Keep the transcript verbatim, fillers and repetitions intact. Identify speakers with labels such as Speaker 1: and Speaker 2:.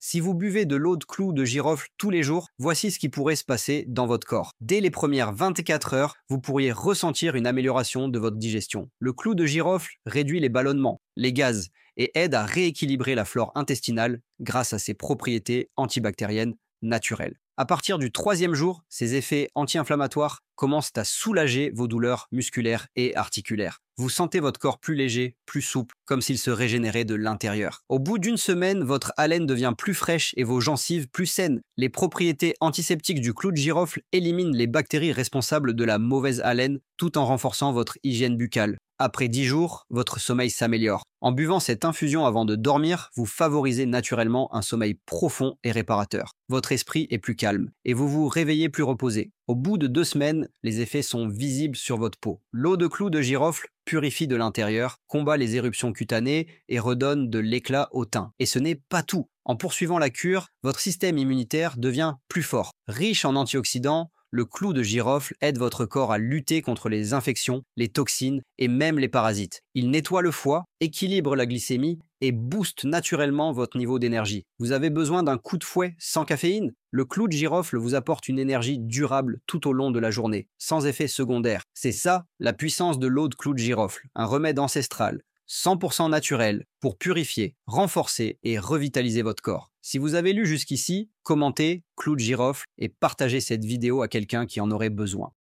Speaker 1: Si vous buvez de l'eau de clou de girofle tous les jours, voici ce qui pourrait se passer dans votre corps. Dès les premières vingt-quatre heures, vous pourriez ressentir une amélioration de votre digestion. Le clou de girofle réduit les ballonnements, les gaz, et aide à rééquilibrer la flore intestinale grâce à ses propriétés antibactériennes naturelles. À partir du troisième jour, ces effets anti-inflammatoires commencent à soulager vos douleurs musculaires et articulaires. Vous sentez votre corps plus léger, plus souple, comme s'il se régénérait de l'intérieur. Au bout d'une semaine, votre haleine devient plus fraîche et vos gencives plus saines. Les propriétés antiseptiques du clou de girofle éliminent les bactéries responsables de la mauvaise haleine tout en renforçant votre hygiène buccale. Après dix jours, votre sommeil s'améliore. En buvant cette infusion avant de dormir, vous favorisez naturellement un sommeil profond et réparateur. Votre esprit est plus calme et vous vous réveillez plus reposé. Au bout de deux semaines, les effets sont visibles sur votre peau. L'eau de clou de girofle purifie de l'intérieur, combat les éruptions cutanées et redonne de l'éclat au teint. Et ce n'est pas tout. En poursuivant la cure, votre système immunitaire devient plus fort. Riche en antioxydants, le clou de girofle aide votre corps à lutter contre les infections, les toxines et même les parasites. Il nettoie le foie, équilibre la glycémie et booste naturellement votre niveau d'énergie. Vous avez besoin d'un coup de fouet sans caféine? Le clou de girofle vous apporte une énergie durable tout au long de la journée, sans effet secondaire. C'est ça, la puissance de l'eau de clou de girofle, un remède ancestral, cent pour cent naturel, pour purifier, renforcer et revitaliser votre corps. Si vous avez lu jusqu'ici, commentez, clou de girofle et partagez cette vidéo à quelqu'un qui en aurait besoin.